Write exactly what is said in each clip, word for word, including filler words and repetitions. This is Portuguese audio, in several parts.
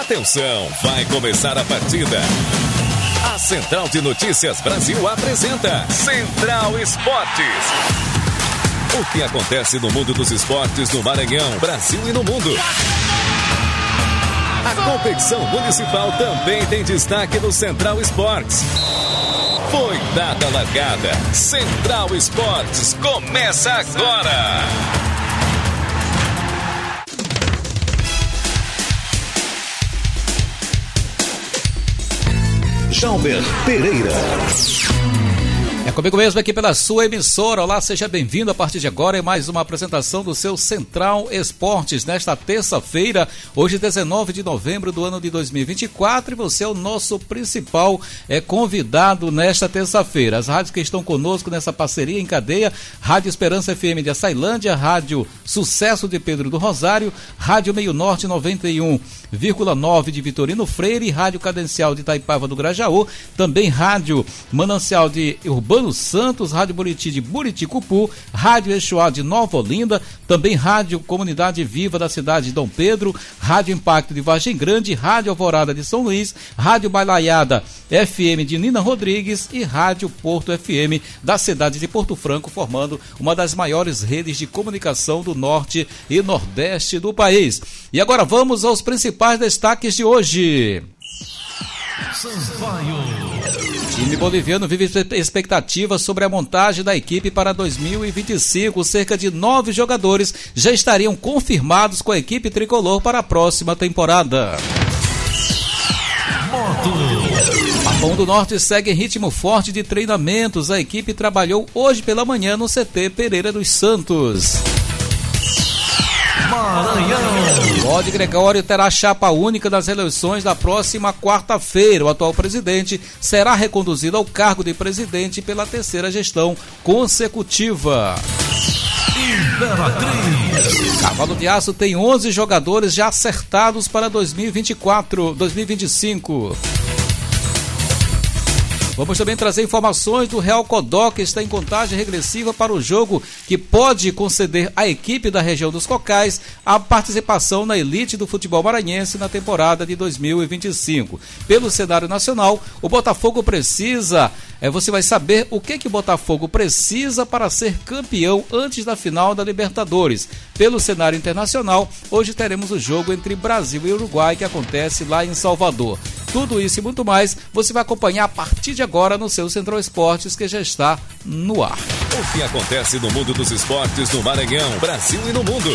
Atenção, vai começar a partida. A Central de Notícias Brasil apresenta Central Esportes. O que acontece no mundo dos esportes no Maranhão, Brasil e no mundo. A competição municipal também tem destaque no Central Esportes. Foi dada a largada. Central Esportes começa agora. Jalber Pereira. É comigo mesmo aqui pela sua emissora. Olá, seja bem-vindo a partir de agora em mais uma apresentação do seu Central Esportes nesta terça-feira, hoje dezenove de novembro do ano de dois mil e vinte e quatro, e você é o nosso principal é, convidado nesta terça-feira. As rádios que estão conosco nessa parceria em cadeia: Rádio Esperança F M de Açailândia, Rádio Sucesso de Pedro do Rosário, Rádio Meio Norte noventa e um vírgula nove de Vitorino Freire, Rádio Cadencial de Itaipava do Grajaú, também Rádio Manancial de Urbano Santos, Rádio Buriti de Buriticupu, Rádio Exuá de Nova Olinda, também Rádio Comunidade Viva da cidade de Dom Pedro, Rádio Impacto de Vargem Grande, Rádio Alvorada de São Luís, Rádio Bailaiada F M de Nina Rodrigues e Rádio Porto F M da cidade de Porto Franco, formando uma das maiores redes de comunicação do norte e nordeste do país. E agora vamos aos principais destaques de hoje. Sampaio. Time boliviano vive expectativas sobre a montagem da equipe para dois mil e vinte e cinco. Cerca de nove jogadores já estariam confirmados com a equipe tricolor para a próxima temporada. Moto. Papão do Norte segue em ritmo forte de treinamentos. A equipe trabalhou hoje pela manhã no C T Pereira dos Santos. Maranhão. Bode Gregório terá chapa única nas eleições da próxima quarta-feira. O atual presidente será reconduzido ao cargo de presidente pela terceira gestão consecutiva. Imperatriz. Cavalo de Aço tem onze jogadores já acertados para dois mil e vinte e quatro, dois mil e vinte e cinco. Vamos também trazer informações do Real Codó, que está em contagem regressiva para o jogo que pode conceder à equipe da região dos Cocais a participação na elite do futebol maranhense na temporada de dois mil e vinte e cinco. Pelo cenário nacional, o Botafogo precisa, é, você vai saber o que, que o Botafogo precisa para ser campeão antes da final da Libertadores. Pelo cenário internacional, hoje teremos o jogo entre Brasil e Uruguai, que acontece lá em Salvador. Tudo isso e muito mais você vai acompanhar a partir de agora no seu Central Esportes, que já está no ar. O que acontece no mundo dos esportes no Maranhão, Brasil e no mundo.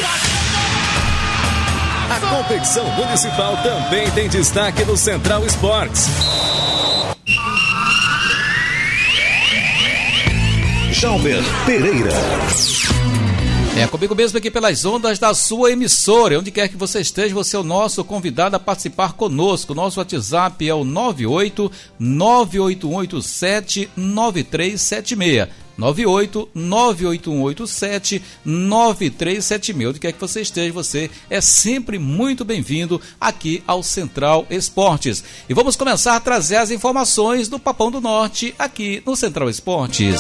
A competição municipal também tem destaque no Central Esportes. Jalber Pereira. É comigo mesmo aqui pelas ondas da sua emissora. Onde quer que você esteja, você é o nosso convidado a participar conosco. Nosso WhatsApp é o nove oito nove oito um oito sete nove três sete seis. nove oito nove oito um oito sete nove três sete seis. Onde quer que você esteja, você é sempre muito bem-vindo aqui ao Central Esportes. E vamos começar a trazer as informações do Papão do Norte aqui no Central Esportes.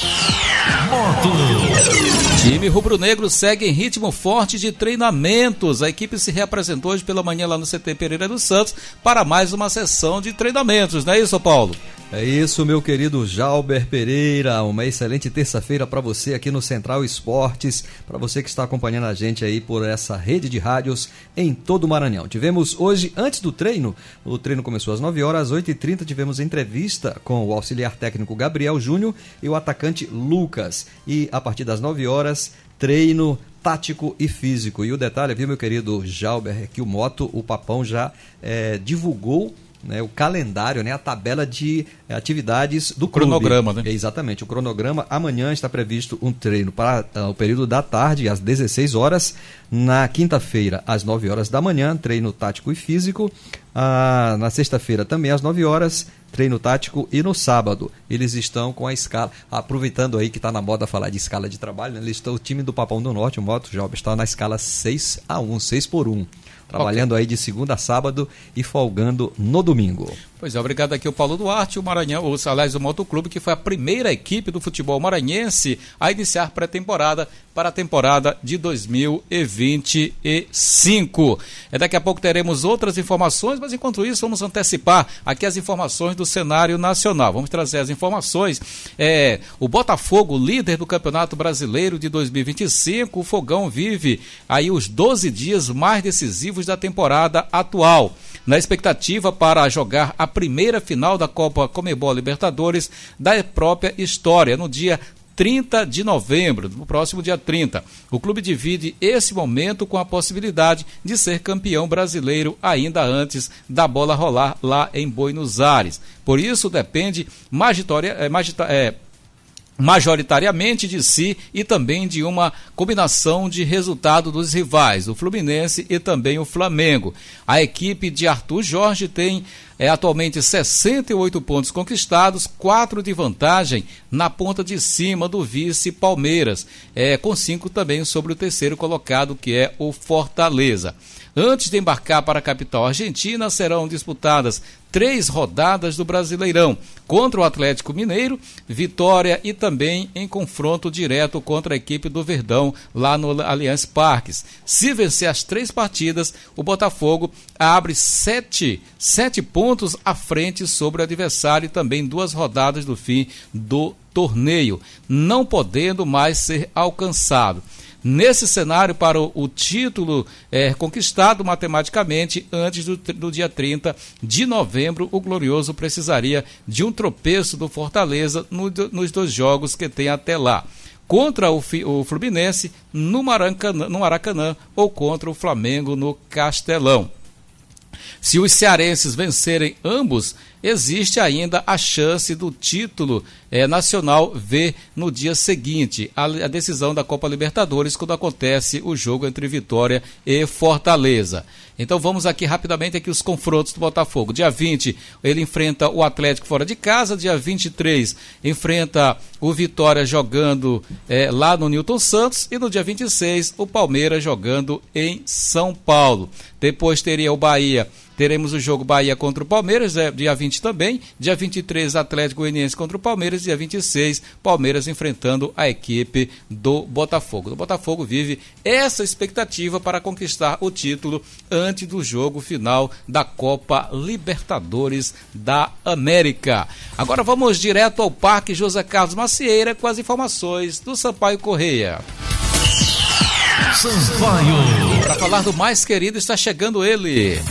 Moto. Time rubro-negro segue em ritmo forte de treinamentos. A equipe se reapresentou hoje pela manhã lá no C T Pereira dos Santos para mais uma sessão de treinamentos, não é isso, Paulo? É isso, meu querido Jalber Pereira. Uma excelente terça-feira para você aqui no Central Esportes, para você que está acompanhando a gente aí por essa rede de rádios em todo o Maranhão. Tivemos hoje, antes do treino, o treino começou às nove horas, às oito e trinta, tivemos entrevista com o auxiliar técnico Gabriel Júnior e o atacante Lucas. E a partir das nove horas, treino tático e físico. E o detalhe, viu, meu querido Jalber, é que o Moto, o Papão, já é, divulgou, né, o calendário, né, a tabela de é, atividades do clube. Cronograma, né? É, exatamente, o cronograma. Amanhã está previsto um treino para uh, o período da tarde, às dezesseis horas. Na quinta-feira, às nove horas da manhã, treino tático e físico. Uh, na sexta-feira, também às nove horas. treino tático, e no sábado eles estão com a escala, aproveitando aí que está na moda falar de escala de trabalho, né? Eles estão, o time do Papão do Norte, o Moto Job, está na escala seis a um, seis por um. Trabalhando okay. aí de segunda a sábado e folgando no domingo. Pois é, obrigado aqui o Paulo Duarte, o Maranhão, o aliás, o Motoclube, que foi a primeira equipe do futebol maranhense a iniciar pré-temporada para a temporada de dois mil e vinte e cinco. É, daqui a pouco teremos outras informações, mas enquanto isso vamos antecipar aqui as informações do cenário nacional. Vamos trazer as informações. É, o Botafogo, líder do Campeonato Brasileiro de dois mil e vinte e cinco, o Fogão vive aí os doze dias mais decisivos da temporada atual, na expectativa para jogar a primeira final da Copa Conmebol Libertadores da própria história, no dia trinta de novembro, no próximo dia trinta. O clube divide esse momento com a possibilidade de ser campeão brasileiro ainda antes da bola rolar lá em Buenos Aires. Por isso depende magitória, é, magita, é, majoritariamente de si e também de uma combinação de resultado dos rivais, o Fluminense e também o Flamengo. A equipe de Arthur Jorge tem é, atualmente sessenta e oito pontos conquistados, quatro de vantagem na ponta de cima do vice Palmeiras, é, com cinco também sobre o terceiro colocado, que é o Fortaleza. Antes de embarcar para a capital argentina, serão disputadas três rodadas do Brasileirão, contra o Atlético Mineiro, Vitória e também em confronto direto contra a equipe do Verdão, lá no Allianz Parques. Se vencer as três partidas, o Botafogo abre sete, sete pontos à frente sobre o adversário e também duas rodadas do fim do torneio, não podendo mais ser alcançado. Nesse cenário, para o, o título é, conquistado matematicamente antes do, do dia trinta de novembro, o Glorioso precisaria de um tropeço do Fortaleza no, nos dois jogos que tem até lá. Contra o, o Fluminense no Maracanã, no Maracanã ou contra o Flamengo no Castelão. Se os cearenses vencerem ambos, existe ainda a chance do título é, nacional V no dia seguinte, a, a decisão da Copa Libertadores, quando acontece o jogo entre Vitória e Fortaleza. Então vamos aqui rapidamente aqui os confrontos do Botafogo. Dia vinte, ele enfrenta o Atlético fora de casa. Dia vinte e três, enfrenta o Vitória jogando é, lá no Newton Santos. E no dia vinte e seis, o Palmeiras jogando em São Paulo. Depois teria o Bahia. Teremos o jogo Bahia contra o Palmeiras, é, dia vinte também. Dia vinte e três, Atlético Goianiense contra o Palmeiras. Dia vinte e seis, Palmeiras enfrentando a equipe do Botafogo. O Botafogo vive essa expectativa para conquistar o título antes do jogo final da Copa Libertadores da América. Agora vamos direto ao Parque José Carlos Macieira com as informações do Sampaio Correia. Sampaio. Para falar do mais querido, está chegando ele.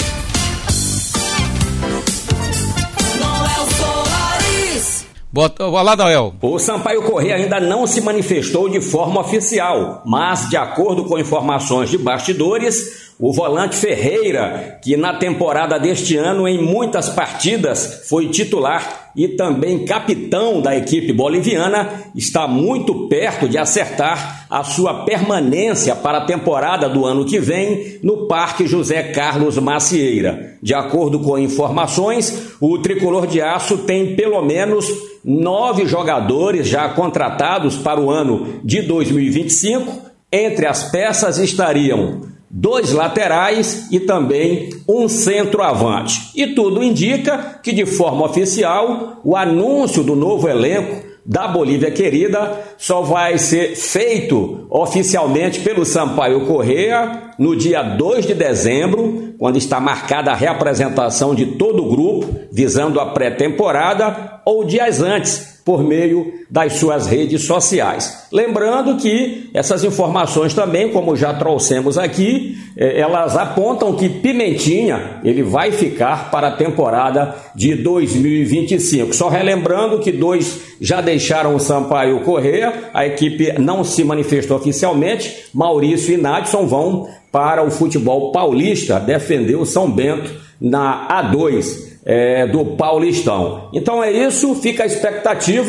Bota, olá, Noel. O Sampaio Correia ainda não se manifestou de forma oficial, mas, de acordo com informações de bastidores, o volante Ferreira, que na temporada deste ano, em muitas partidas, foi titular e também capitão da equipe boliviana, está muito perto de acertar a sua permanência para a temporada do ano que vem no Parque José Carlos Macieira. De acordo com informações, o Tricolor de Aço tem pelo menos nove jogadores já contratados para o ano de dois mil e vinte e cinco. Entre as peças estariam dois laterais e também um centroavante. E tudo indica que, de forma oficial, o anúncio do novo elenco da Bolívia Querida só vai ser feito oficialmente pelo Sampaio Correia no dia dois de dezembro, quando está marcada a reapresentação de todo o grupo, visando a pré-temporada, ou dias antes, por meio das suas redes sociais. Lembrando que essas informações também, como já trouxemos aqui, elas apontam que Pimentinha ele vai ficar para a temporada de dois mil e vinte e cinco. Só relembrando que dois já deixaram o Sampaio Correia, a equipe não se manifestou oficialmente, Maurício e Nadson vão para o futebol paulista defender o São Bento na A dois. É, do Paulistão. Então é isso, fica a expectativa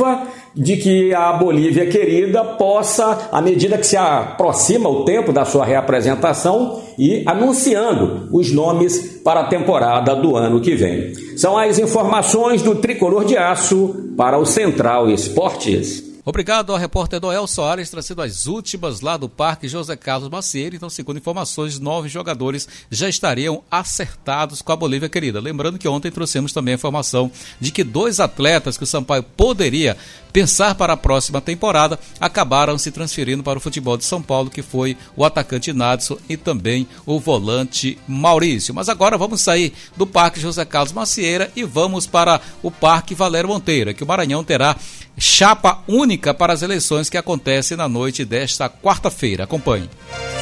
de que a Bolívia querida possa, à medida que se aproxima o tempo da sua reapresentação, ir anunciando os nomes para a temporada do ano que vem. São as informações do Tricolor de Aço para o Central Esportes. Obrigado ao repórter Noel Soares, trazendo as últimas lá do Parque José Carlos Macieira. Então, segundo informações, nove jogadores já estariam acertados com a Bolívia querida. Lembrando que ontem trouxemos também a informação de que dois atletas que o Sampaio poderia pensar para a próxima temporada acabaram se transferindo para o futebol de São Paulo, que foi o atacante Nadson e também o volante Maurício. Mas agora vamos sair do Parque José Carlos Macieira e vamos para o Parque Valério Monteiro, que o Maranhão terá chapa única para as eleições que acontecem na noite desta quarta-feira. Acompanhe.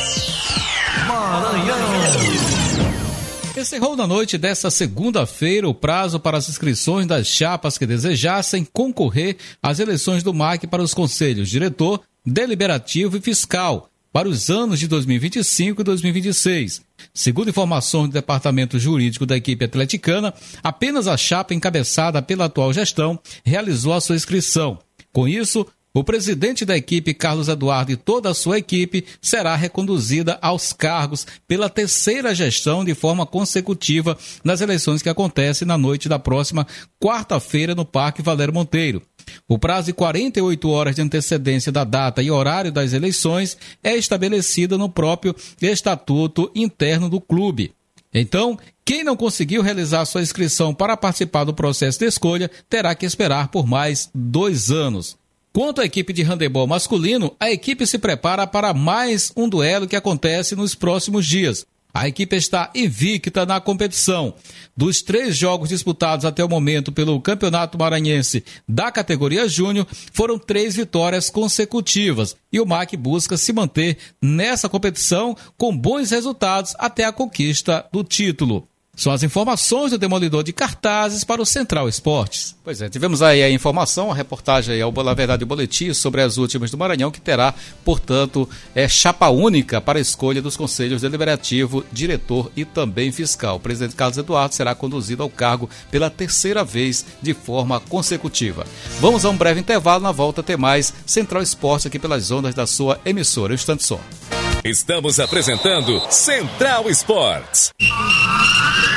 Maranhão. Encerrou na noite desta segunda-feira o prazo para as inscrições das chapas que desejassem concorrer às eleições do M A C para os conselhos diretor, deliberativo e fiscal para os anos de dois mil e vinte e cinco e dois mil e vinte e seis. Segundo informações do departamento jurídico da equipe atleticana, apenas a chapa encabeçada pela atual gestão realizou a sua inscrição. Com isso, o presidente da equipe, Carlos Eduardo, e toda a sua equipe será reconduzida aos cargos pela terceira gestão de forma consecutiva nas eleições que acontecem na noite da próxima quarta-feira no Parque Valério Monteiro. O prazo de quarenta e oito horas de antecedência da data e horário das eleições é estabelecido no próprio estatuto interno do clube. Então, quem não conseguiu realizar sua inscrição para participar do processo de escolha terá que esperar por mais dois anos. Quanto à equipe de handebol masculino, a equipe se prepara para mais um duelo que acontece nos próximos dias. A equipe está invicta na competição. Dos três jogos disputados até o momento pelo Campeonato Maranhense da categoria Júnior, foram três vitórias consecutivas. E o M A C busca se manter nessa competição com bons resultados até a conquista do título. São as informações do Demolidor de Cartazes para o Central Esportes. Pois é, tivemos aí a informação, a reportagem aí, na verdade, o boletim sobre as últimas do Maranhão, que terá, portanto, é, chapa única para a escolha dos conselhos deliberativo, diretor e também fiscal. O presidente Carlos Eduardo será conduzido ao cargo pela terceira vez de forma consecutiva. Vamos a um breve intervalo, na volta ter mais Central Esportes aqui pelas ondas da sua emissora. Um instante só. Estamos apresentando Central Esportes.